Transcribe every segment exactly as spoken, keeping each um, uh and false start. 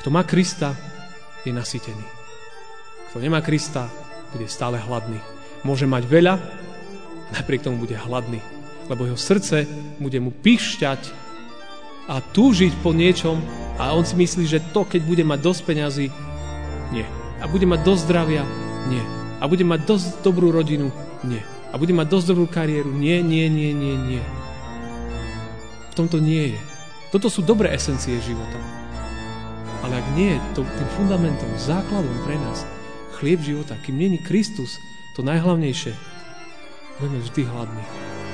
Kto má Krista, je nasýtený. Kto nemá Krista, bude stále hladný. Môže mať veľa, napriek tomu bude hladný. Lebo jeho srdce bude mu píšťať a túžiť po niečom a on si myslí, že to, keď bude mať dosť peňazí, nie. A bude mať dosť zdravia, nie. A bude mať dosť dobrú rodinu, nie. A bude mať dosť dobrú kariéru, nie, nie, nie, nie, nie. V tomto nie je. Toto sú dobré esencie života. Ale ak nie je to tým fundamentom, základom pre nás, chlieb života, kým nie je Kristus, to najhlavnejšie, budeme vždy hladní.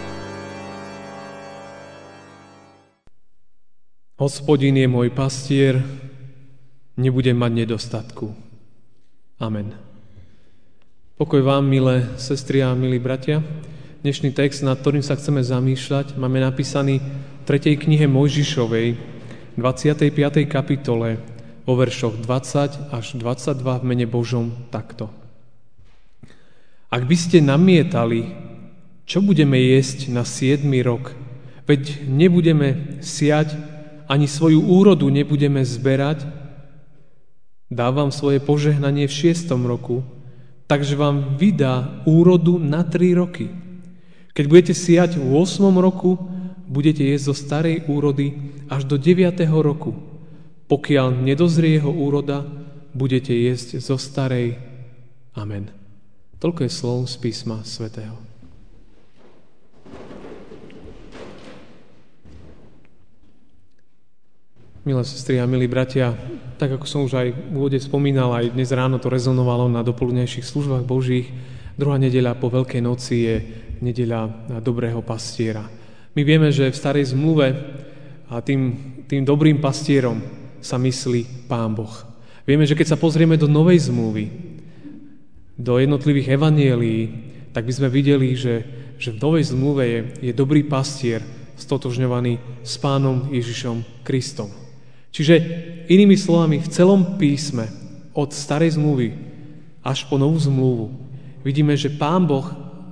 Hospodin je môj pastier, nebudem mať nedostatku. Amen. Pokoj vám, milé sestry a milí bratia. Dnešný text, nad ktorým sa chceme zamýšľať, máme napísaný v tretej knihe Mojžišovej, dvadsiatej piatej kapitole, vo veršoch dvadsať až dvadsaťdva v mene Božom takto. Ak by ste namietali, čo budeme jesť na siedmy rok, veď nebudeme siať, ani svoju úrodu nebudeme zberať, dávam svoje požehnanie v šiestom roku, takže vám vydá úrodu na tri roky. Keď budete siať v ôsmom roku, budete jesť zo starej úrody až do deviateho roku. Pokiaľ nedozrie jeho úroda, budete jesť zo starej. Amen. Toľko je slov z písma svätého. Milé sestry a milí bratia, tak ako som už aj v úvode spomínal, aj dnes ráno to rezonovalo na dopoludnejších službách Božích, druhá nedeľa po Veľkej noci je nedeľa dobrého pastiera. My vieme, že v starej zmluve a tým, tým dobrým pastierom sa myslí Pán Boh. Vieme, že keď sa pozrieme do novej zmluvy, do jednotlivých evanielií, tak by sme videli, že, že v novej zmluve je, je dobrý pastier stotožňovaný s Pánom Ježišom Kristom. Čiže inými slovami, v celom písme od starej zmluvy až po novú zmluvu vidíme, že Pán Boh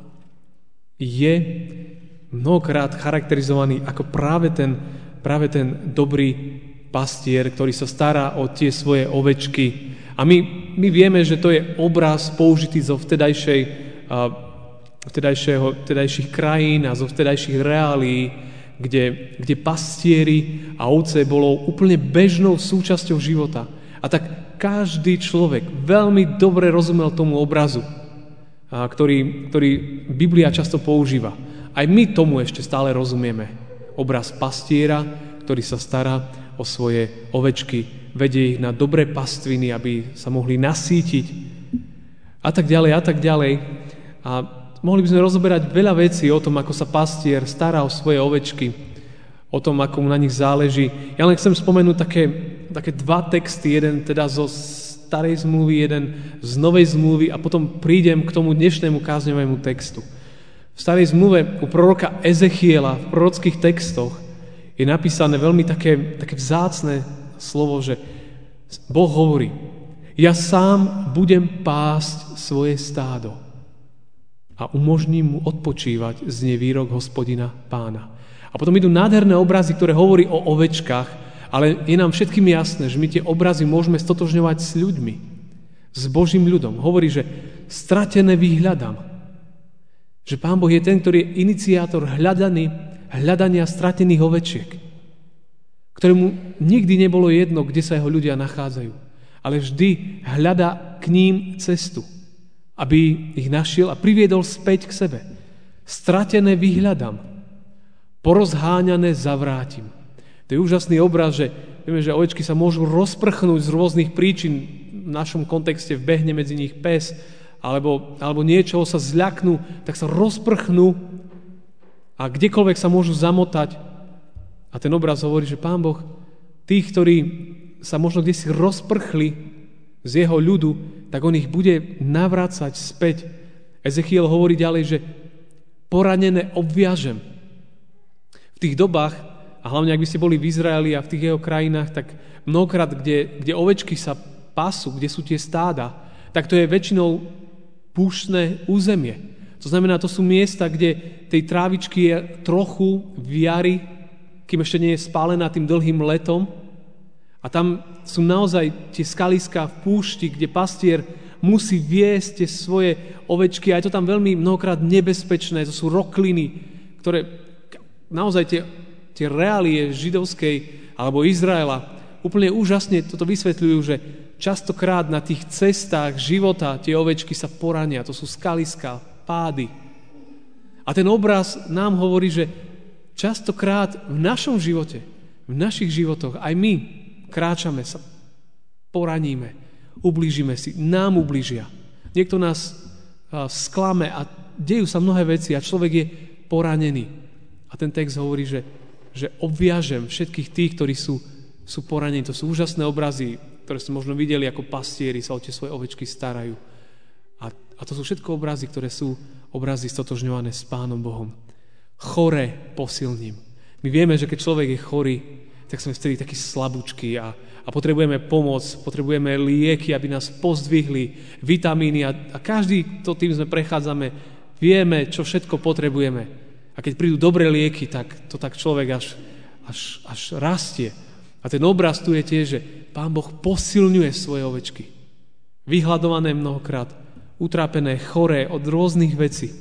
je mnohokrát charakterizovaný ako práve ten, práve ten dobrý pastier, ktorý sa stará o tie svoje ovečky. A my, my vieme, že to je obraz použitý zo vtedajšej, vtedajšieho, vtedajších krajín a zo vtedajších reálií, kde, kde pastieri a ovce bolo úplne bežnou súčasťou života. A tak každý človek veľmi dobre rozumel tomu obrazu, a ktorý, ktorý Biblia často používa. Aj my tomu ešte stále rozumieme. Obraz pastiera, ktorý sa stará o svoje ovečky, vedie ich na dobré pastviny, aby sa mohli nasýtiť a tak ďalej a tak ďalej. A mohli by sme rozoberať veľa vecí o tom, ako sa pastier stará o svoje ovečky, o tom, ako mu na nich záleží. Ja len chcem spomenúť také, také dva texty, jeden teda zo starej zmluvy, jeden z novej zmluvy a potom prídem k tomu dnešnému kázňovému textu. V starej zmluve u proroka Ezechiela v prorockých textoch je napísané veľmi také, také vzácne slovo, že Boh hovorí: ja sám budem pásť svoje stádo a umožním mu odpočívať, znie výrok Hospodina Pána. A potom idú nádherné obrazy, ktoré hovorí o ovečkách, ale je nám všetkým jasné, že my tie obrazy môžeme stotožňovať s ľuďmi, s Božím ľudom. Hovorí, že stratené vyhľadám. Že Pán Boh je ten, ktorý je iniciátor hľadaný, hľadania stratených ovečiek, ktorému nikdy nebolo jedno, kde sa jeho ľudia nachádzajú, ale vždy hľadá k ním cestu, aby ich našiel a priviedol späť k sebe. Stratené vyhľadám, porozháňané zavrátim. To je úžasný obraz, že vieme, že ovečky sa môžu rozprchnúť z rôznych príčin. V našom kontexte vbehne medzi nich pes, alebo, alebo niečoho sa zľaknú, tak sa rozprchnú a kdekoľvek sa môžu zamotať. A ten obraz hovorí, že Pán Boh tých, ktorí sa možno kdesi rozprchli z jeho ľudu, tak on ich bude navrácať späť. Ezechiel hovorí ďalej, že poranené obviažem. V tých dobách, a hlavne ak by ste boli v Izraeli a v tých jeho krajinách, tak mnohokrát, kde, kde ovečky sa pasú, kde sú tie stáda, tak to je väčšinou púštne územie. To znamená, to sú miesta, kde tej trávičky je trochu v jari, kým ešte nie je spálená tým dlhým letom, A tam sú naozaj tie skaliská v púšti, kde pastier musí viesť tie svoje ovečky. A je to tam veľmi mnohokrát nebezpečné. To sú rokliny, ktoré naozaj tie, tie reálie židovskej alebo Izraela úplne úžasne toto vysvetľujú, že častokrát na tých cestách života tie ovečky sa porania. To sú skaliská, pády. A ten obraz nám hovorí, že častokrát v našom živote, v našich životoch, aj my kráčame sa, poraníme, ublížime si, nám ublížia. Niekto nás uh, sklame a dejú sa mnohé veci a človek je poranený. A ten text hovorí, že, že obviažem všetkých tých, ktorí sú, sú poranení. To sú úžasné obrazy, ktoré ste možno videli, ako pastieri sa o tie svoje ovečky starajú. A, a to sú všetko obrazy, ktoré sú obrazy stotožňované s Pánom Bohom. Choré posilním. My vieme, že keď človek je chorý, tak sme vtedy takí slabúčky a, a potrebujeme pomoc, potrebujeme lieky, aby nás pozdvihli, vitamíny a, a každý to tým sme prechádzame, vieme, čo všetko potrebujeme. A keď prídu dobré lieky, tak to tak človek až, až, až rastie. A ten obraz tu je tiež, že Pán Boh posilňuje svoje ovečky. Vyhľadované mnohokrát, utrápené, choré od rôznych vecí.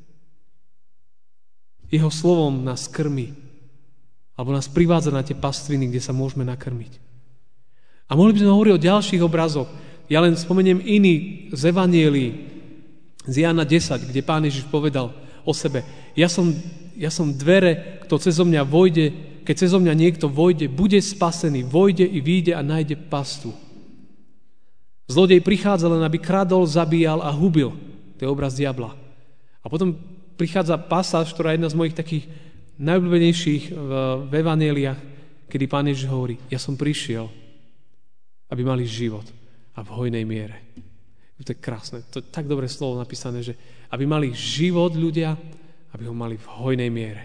Jeho slovom nás krmí. Alebo nás privádza na tie pastviny, kde sa môžeme nakrmiť. A mohli by sme hovoriť o ďalších obrazoch. Ja len spomeniem iný z Evanielii, z Jána desať, kde Pán Ježiš povedal o sebe. Ja som, ja som dvere, kto cezo mňa vojde, keď cezo mňa niekto vojde, bude spasený, vojde i vyjde a nájde pastu. Zlodej prichádza len, aby kradol, zabíjal a hubil. To je obraz diabla. A potom prichádza pasáž, ktorá je jedna z mojich takých najobľúbenejších v, v evanjeliách, kedy Pán Ježiš hovorí, ja som prišiel, aby mali život a v hojnej miere. To je krásne, to je tak dobré slovo napísané, že aby mali život ľudia, aby ho mali v hojnej miere.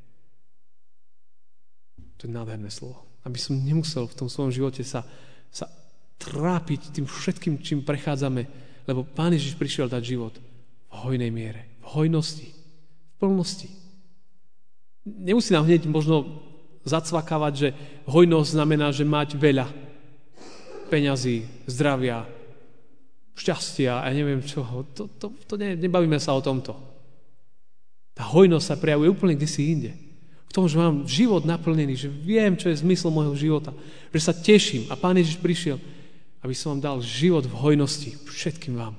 To je nádherné slovo. Aby som nemusel v tom svojom živote sa, sa trápiť tým všetkým, čím prechádzame, lebo Pán Ježiš prišiel dať život v hojnej miere, v hojnosti, v plnosti. Nemusí nám hneď možno zacvakávať, že hojnosť znamená, že mať veľa peňazí, zdravia, šťastia a ja neviem čoho. To, to, to ne, nebavíme sa o tomto. Tá hojnosť sa prejavuje úplne kdesi inde. V tom, že mám život naplnený, že viem, čo je zmysel môjho života, že sa teším a Pán Ježiš prišiel, aby som vám dal život v hojnosti všetkým vám.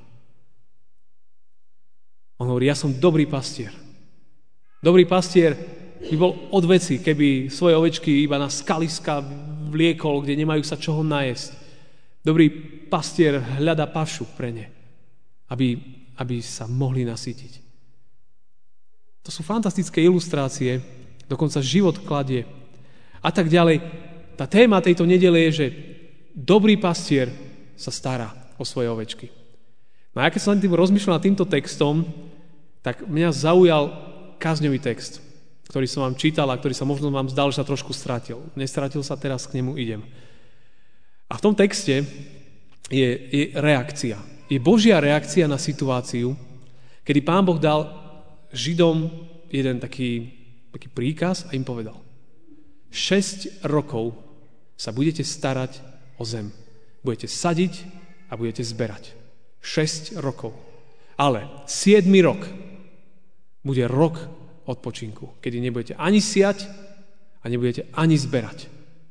On hovorí, ja som dobrý pastier. Dobrý pastier by bol od veci, keby svoje ovečky iba na skaliska vliekol, kde nemajú sa čoho najesť. Dobrý pastier hľadá pašu pre ne, aby, aby sa mohli nasýtiť. To sú fantastické ilustrácie, dokonca život kladie. A tak ďalej. Tá téma tejto nedele je, že dobrý pastier sa stará o svoje ovečky. No a keď som tým rozmýšľal nad týmto textom, tak mňa zaujal kázňový text, ktorý som vám čítal a ktorý sa možno vám zdal, že sa trošku stratil. Nestratil sa, teraz k nemu idem. A v tom texte je, je reakcia. Je Božia reakcia na situáciu, kedy Pán Boh dal Židom jeden taký, taký príkaz a im povedal: šesť rokov sa budete starať o zem. Budete sadiť a budete zberať. šesť rokov. Ale siedmy rok bude rok odpočinku, kedy nebudete ani siať a nebudete ani zberať.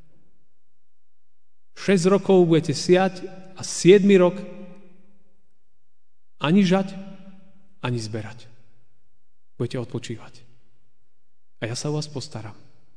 šesť rokov budete siať a siedmy rok ani žať, ani zberať. Budete odpočívať. A ja sa o vás postaram.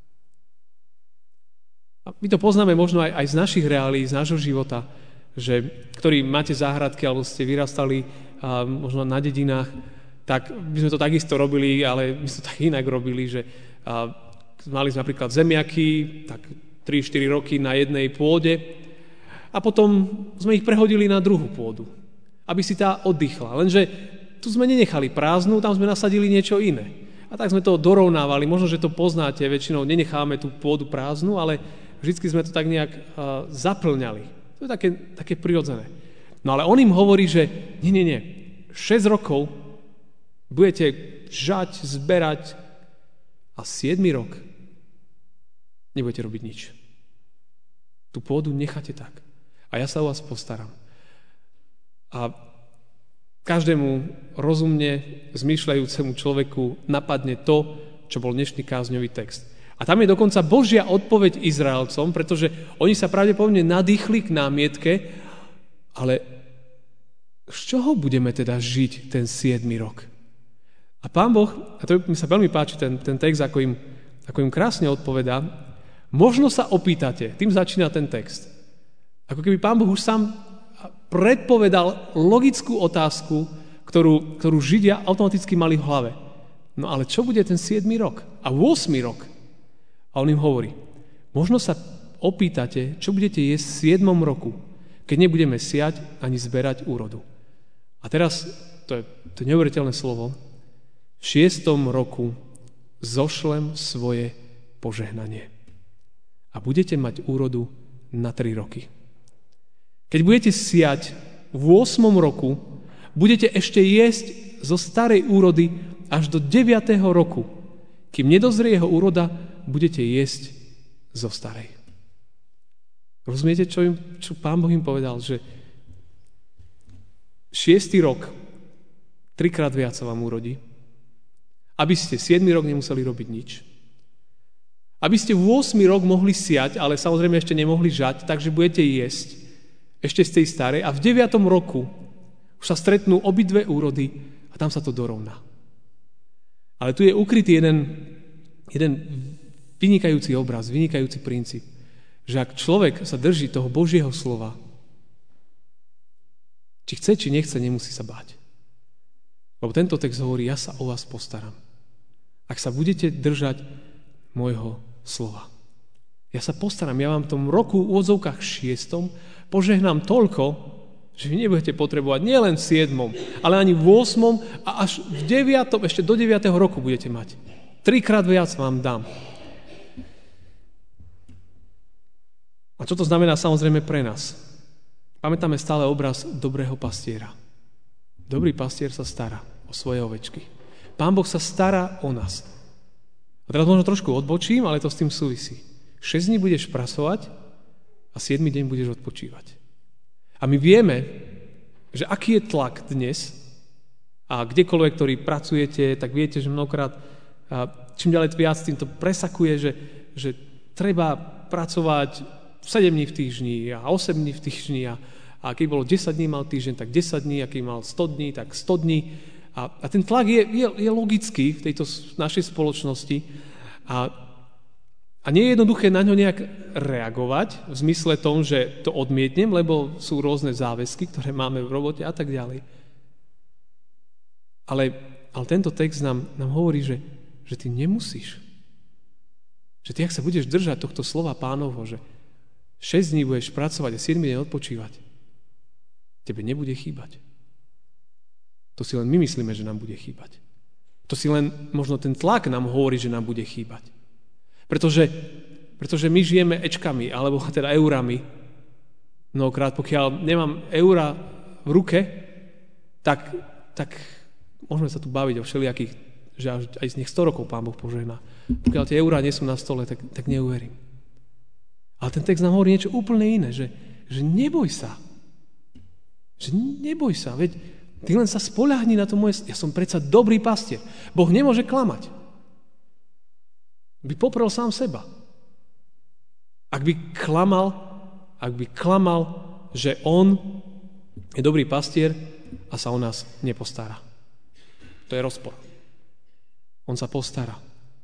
A my to poznáme možno aj, aj z našich reálií, z nášho života, že, ktorí máte záhradky alebo ste vyrastali a možno na dedinách, tak by sme to takisto robili, ale my sme to tak inak robili, že a, mali sme napríklad zemiaky, tak tri štyri roky na jednej pôde a potom sme ich prehodili na druhú pôdu, aby si tá oddychla. Lenže tu sme nenechali prázdnu, tam sme nasadili niečo iné. A tak sme to dorovnávali, možno, že to poznáte, väčšinou nenecháme tú pôdu prázdnu, ale vždycky sme to tak nejak uh, zaplňali. To je také, také prirodzené. No ale on im hovorí, že nie, nie, nie, šesť rokov budete žať, zberať a siedmy rok nebudete robiť nič. Tú pôdu necháte tak. A ja sa o vás postaram. A každému rozumne zmýšľajúcemu človeku napadne to, čo bol dnešný kázňový text. A tam je dokonca Božia odpoveď Izraelcom, pretože oni sa pravdepodobne nadýchli k námietke, ale z čoho budeme teda žiť ten siedmy rok? A Pán Boh, a to mi sa veľmi páči ten, ten text, ako im, ako im krásne odpovedá, možno sa opýtate, tým začína ten text. Ako keby Pán Boh už sám predpovedal logickú otázku, ktorú, ktorú Židia automaticky mali v hlave. No ale čo bude ten siedmy rok? A ôsmy rok? A on im hovorí, možno sa opýtate, čo budete jesť v siedmom roku, keď nebudeme siať ani zberať úrodu. A teraz, to je, to je neuveriteľné slovo, v šiestom roku zošlem svoje požehnanie. A budete mať úrodu na tri roky. Keď budete siať v ôsmom roku, budete ešte jesť zo starej úrody až do deviateho roku. Kým nedozrie jeho úroda, budete jesť zo starej. Rozumiete, čo, im, čo Pán Boh im povedal? Že šiestý rok trikrát viac sa vám urodí, aby ste siedmy rok nemuseli robiť nič. Aby ste v ôsmy rok mohli siať, ale samozrejme ešte nemohli žať, takže budete jesť ešte z tej starej. A v deviatom roku už sa stretnú obidve úrody a tam sa to dorovná. Ale tu je ukrytý jeden, jeden vynikajúci obraz, vynikajúci princíp, že ak človek sa drží toho Božieho slova, či chce, či nechce, nemusí sa báť. Lebo tento text hovorí, ja sa o vás postaram. Ak sa budete držať môjho slova. Ja sa postaram, ja vám v tom roku v úvodzovkách šiestom požehnám toľko, že vy nebudete potrebovať nielen v siedmom, ale ani v ôsmom a až v deviatom, ešte do deviateho roku budete mať. Trikrát viac vám dám. A čo to znamená samozrejme pre nás? Pamätáme stále obraz dobrého pastiera. Dobrý pastier sa stará o svoje ovečky. Pán Boh sa stará o nás. A teraz možno trošku odbočím, ale to s tým súvisí. Šesť dní budeš pracovať a siedmy deň budeš odpočívať. A my vieme, že aký je tlak dnes a kdekoľvek, ktorý pracujete, tak viete, že mnohokrát čím ďalej viac týmto presakuje, že, že treba pracovať sedem dní v týždni a osem dní v týždni a, a keď bolo desať dní mal týždeň, tak desať dní, a keď mal sto dní, tak sto dní. A, a ten tlak je, je, je logický v tejto našej spoločnosti a, a nie je jednoduché na ňo nejak reagovať v zmysle tom, že to odmietnem, lebo sú rôzne záväzky, ktoré máme v robote a tak ďalej. Ale, ale tento text nám, nám hovorí, že, že ty nemusíš. Že ty, ak sa budeš držať tohto slova Pánovho, že šesť dní budeš pracovať a siedmy deň odpočívať, tebe nebude chýbať. To si len my myslíme, že nám bude chýbať. To si len možno ten tlak nám hovorí, že nám bude chýbať. Pretože, pretože my žijeme ečkami, alebo teda eurami. Mnohokrát, pokiaľ nemám eura v ruke, tak, tak môžeme sa tu baviť o všelijakých, že až aj z nich sto rokov Pán Boh požehná. Pokiaľ tie eurá nie sú na stole, tak, tak neuverím. Ale ten text nám hovorí niečo úplne iné, že, že neboj sa. Že neboj sa, veď ty len sa spoľahni na to moje... Ja som predsa dobrý pastier. Boh nemôže klamať. By poprel sám seba. Ak by klamal, ak by klamal, že on je dobrý pastier a sa o nás nepostará. To je rozpor. On sa postará.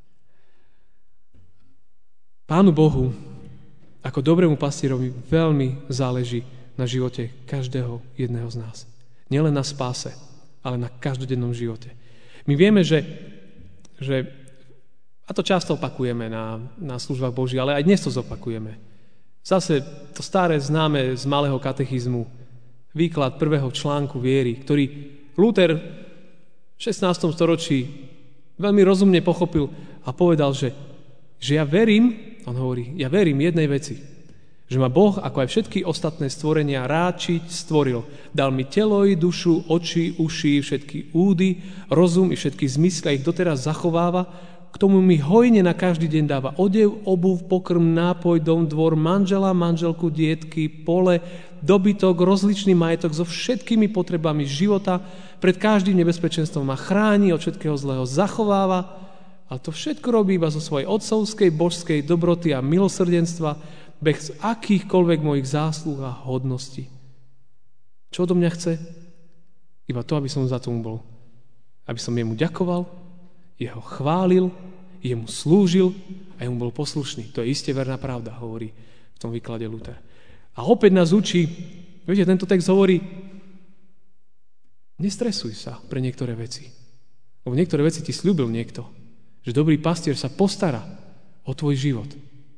Pánu Bohu ako dobrému pastierovi veľmi záleží na živote každého jedného z nás. Nielen na spáse, ale na každodennom živote. My vieme, že, že a to často opakujeme na, na službách Boží, ale aj dnes to zopakujeme. Zase to staré známe z malého katechizmu, výklad prvého článku viery, ktorý Luther v šestnástom storočí veľmi rozumne pochopil a povedal, že, že ja verím, on hovorí, ja verím jednej veci, že ma Boh, ako aj všetky ostatné stvorenia, ráčiť stvoril. Dal mi telo i dušu, oči, uši, všetky údy, rozum i všetky zmysly, ich doteraz zachováva, k tomu mi hojne na každý deň dáva odev, obuv, pokrm, nápoj, dom, dvor, manžela, manželku, dietky, pole, dobytok, rozličný majetok so všetkými potrebami života. Pred každým nebezpečenstvom ma chráni, od všetkého zlého zachováva. A to všetko robí iba zo svojej otcovskej, božskej dobroty a milosrdenstva, bez akýchkoľvek mojich zásluh a hodností. Čo odo mňa chce? Iba to, aby som za tomu bol. Aby som jemu ďakoval, jeho chválil, jemu slúžil a jemu bol poslušný. To je iste verná pravda, hovorí v tom výklade Luther. A opäť nás učí, viete, tento text hovorí, nestresuj sa pre niektoré veci. Lebo niektoré veci ti sľúbil niekto, že dobrý pastier sa postará o tvoj život.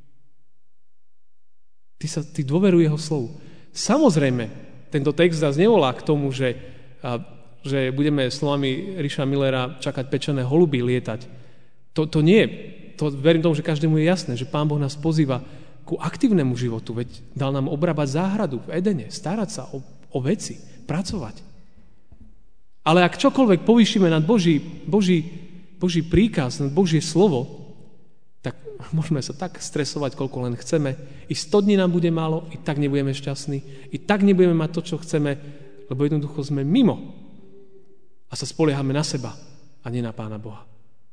Ty, sa, ty dôveruj jeho slovu. Samozrejme, tento text nás nevolá k tomu, že a, že budeme slovami Richa Millera čakať pečené holuby lietať. To, to nie. To verím tomu, že každému je jasné, že Pán Boh nás pozýva ku aktívnemu životu, veď dal nám obrábať záhradu v Edene, starať sa o, o veci, pracovať. Ale ak čokoľvek povýšime nad Boží, Boží, Boží príkaz, nad Božie slovo, tak môžeme sa tak stresovať, koľko len chceme. I sto dní nám bude málo, i tak nebudeme šťastní, i tak nebudeme mať to, čo chceme, lebo jednoducho sme mimo. A sa spoliehame na seba a nie na Pána Boha.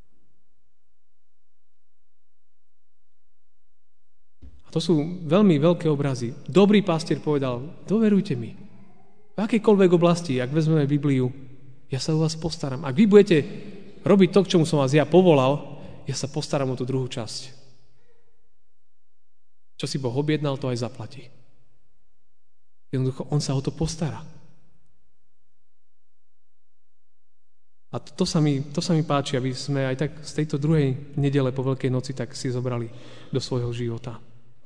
A to sú veľmi veľké obrazy. Dobrý pastier povedal, dôverujte mi. V akejkoľvek oblasti, ak vezmeme Bibliu, ja sa o vás postaram. Ak vy budete robiť to, k čomu som vás ja povolal, ja sa postaram o tú druhú časť. Čo si Boh objednal, to aj zaplatí. Jednoducho, on sa o to postará. A to sa, mi, to sa mi páči, aby sme aj tak z tejto druhej nedele po Veľkej noci tak si zobrali do svojho života.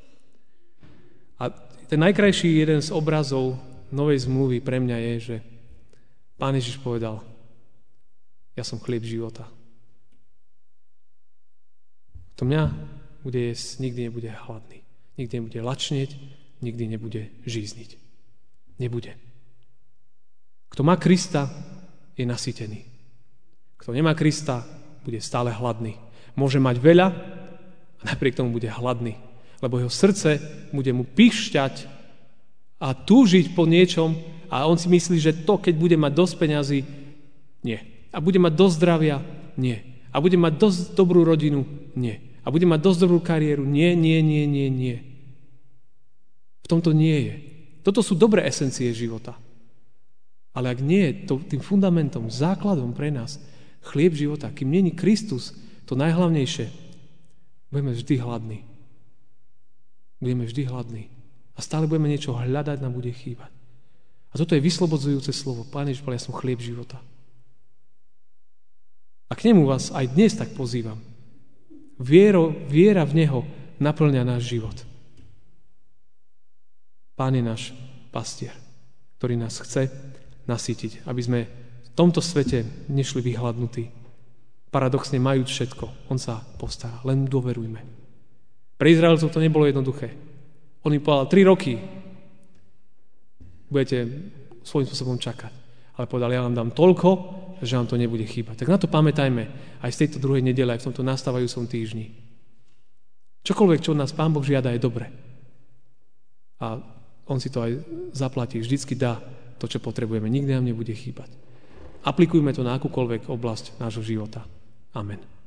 A ten najkrajší jeden z obrazov novej zmluvy pre mňa je, že Pán Ježiš povedal, ja som chlieb života. Kto mňa bude jesť, nikdy nebude hladný. Nikdy nebude lačnieť, nikdy nebude žízniť. Nebude. Kto má Krista, je nasýtený. Kto nemá Krista, bude stále hladný. Môže mať veľa a napriek tomu bude hladný. Lebo jeho srdce bude mu píšťať a túžiť po niečom a on si myslí, že to, keď bude mať dosť peňazí, nie. A bude mať dosť zdravia, nie. A bude mať dosť dobrú rodinu, nie. A bude mať dosť dobrú kariéru, nie, nie, nie, nie, nie. V tomto nie je. Toto sú dobré esencie života. Ale ak nie je to tým fundamentom, základom pre nás, chlieb života, kým není Kristus, to najhlavnejšie, budeme vždy hladní. Budeme vždy hladní. A stále budeme niečo hľadať, nám bude chýbať. A toto je vyslobodzujúce slovo. Pán Ježiš povedal, ja som chlieb života. A k nemu vás aj dnes tak pozývam. Viero, viera v Neho naplňa náš život. Pán je náš pastier, ktorý nás chce nasýtiť, aby sme v tomto svete nešli vyhladnutí. Paradoxne majú všetko. On sa postará. Len dôverujme. Pre Izraelcov to nebolo jednoduché. On im povedal, tri roky budete svojím spôsobom čakať. Ale povedal, ja vám dám toľko, že vám to nebude chýbať. Tak na to pamätajme aj z tejto druhej nedele, aj v tomto nastávajúcom týždni. Čokoľvek, čo od nás Pán Boh žiada, je dobre. A on si to aj zaplatí. Vždycky dá to, čo potrebujeme. Nikdy nám nebude chýbať. Aplikujme to na akúkoľvek oblasť nášho života. Amen.